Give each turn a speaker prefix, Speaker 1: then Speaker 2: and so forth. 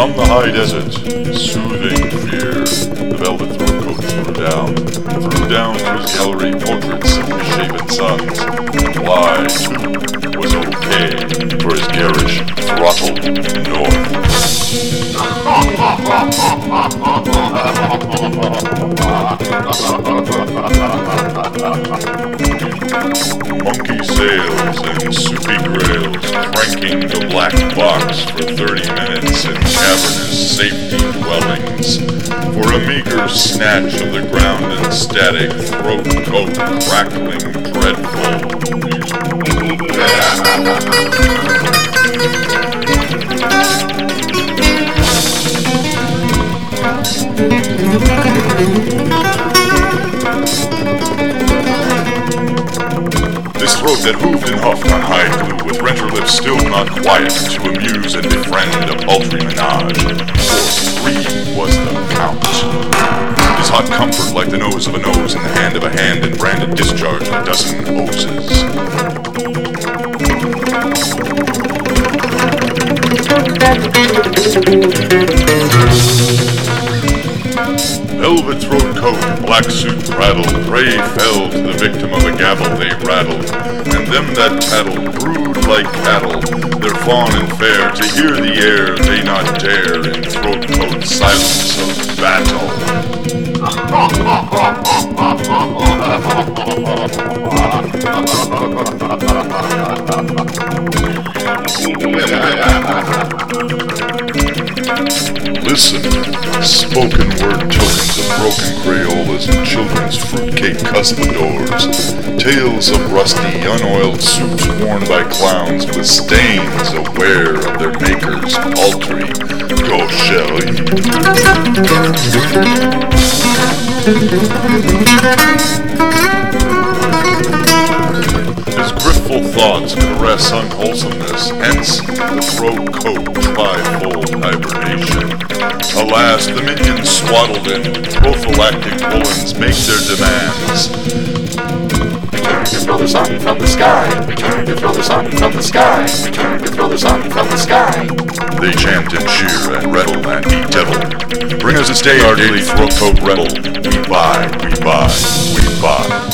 Speaker 1: From the high desert, soothing fear, the velvet throat coat threw down to his gallery portraits of misshapen sons, and why, too, was okay for his garish, throttled north. Monkey sails and soupy grails, cranking the black box for 30 minutes in cavernous safety dwellings, for a meager snatch of the ground and static throat coat crackling dreadful. This throat that hooved and huffed on high glue, with renter lips still not quiet to amuse and befriend a paltry menage, for 3 was the count. His hot comfort like the nose of a nose in the hand of a hand, and branded discharge of a dozen hoses. Velvet throat coat, black suit prattle, prey fell to the victim of a gavel they rattled, and them that tattle brood like cattle, their fawn and fair, to hear the air they not dare in throat coat silence of battle. Listen, spoken word tokens of broken Crayolas and children's fruitcake cuspidors, tales of rusty, unoiled suits worn by clowns with stains aware of their maker's paltry gaucherie. His grifful thoughts caress unwholesomeness, hence the throat coat trifold hibernation. Alas, the minions swaddled in prophylactic woolens make their demands. Return to throw the sun from the sky. Return to throw the sun from the sky. Return to throw the sun from the sky. They chant and cheer and rattle and eat devil. Bring us this day our daily throat coat rebel. We buy, we buy, we buy.